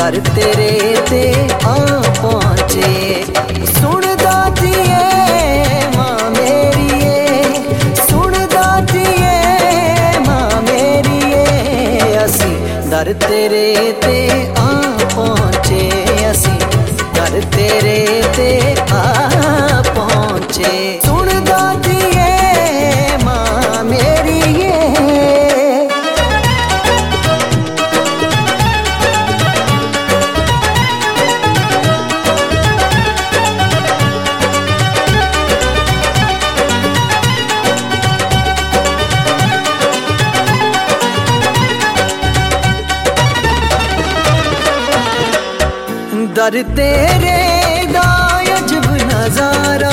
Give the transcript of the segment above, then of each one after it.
दर तेरे ते आ पहुंचे। सुनदा दिए मां मेरिए, सुनदा दिए मां मेरिए, असी दर तेरे ते आ पहुंचे, असी दर तेरे ते आ पहुंचे। सुनदा दिए मां मेरिए। दर तेरे दा अजब नजारा,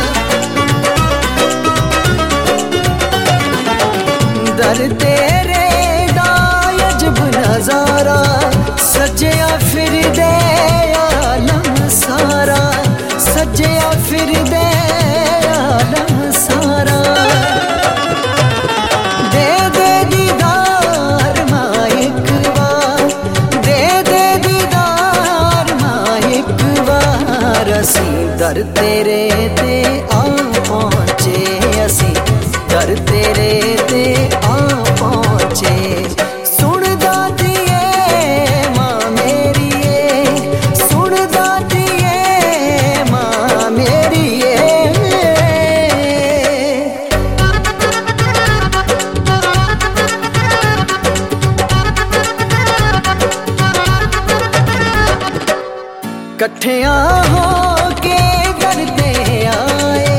दर तेरे दा अजब नजारा, सजया फिर दे आलम सारा, सजया फिर दे आलम सारा। दे दे दीदार मां एक बार, दे दे दीदार मां एक बार, असी दर तेरे ते आ पहुंचे, असी दर तेरे ते आ पहुंचे। सुनदा दिए मां मेरिए, सुनदा दिए मां मेरिए। कट्ठियां हो के दर ते आए,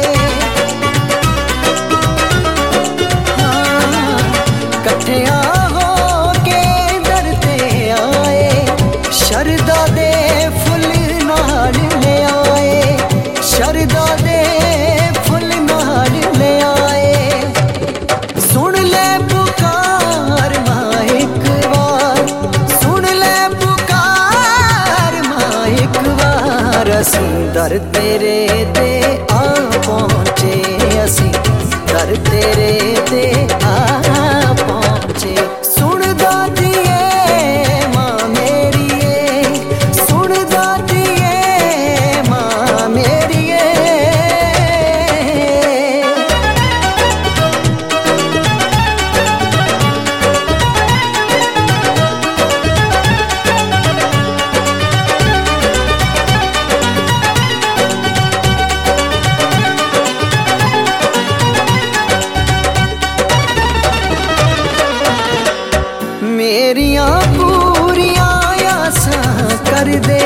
हाँ कट्ठियां हो के दर ते आए, शरदा दे फुल नाल ले आए, शरदा दे फुल नाल ले आए। सुन ले पुकार मां एक बार, सुन ले पुकार मां एक बार, असी दर तेरे ते आ पहुंचे, असी दर तेरे ते आ पहुंचे। सुनदा दिए मां मेरिए, सुनदा दिए मां मेरिए। मेरियां पूरियां आसां कर दे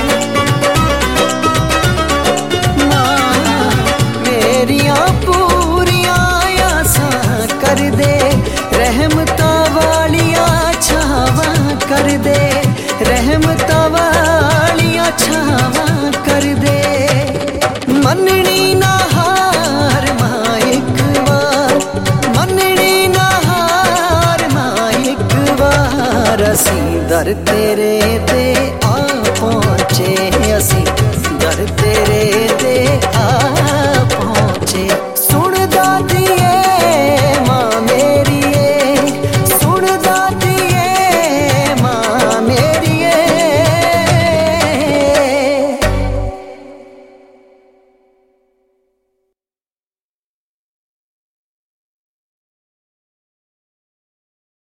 मां, मेरियां पूरियां आसां कर दे, रहमतां वालियां छावां कर दे, रहमतां वालियां छावां कर दे। मननी ना हार मां एक बार, मननी ना हार मां एक बार, असी दर तेरे ते आ पहुंचे, असी दर तेरे ते आ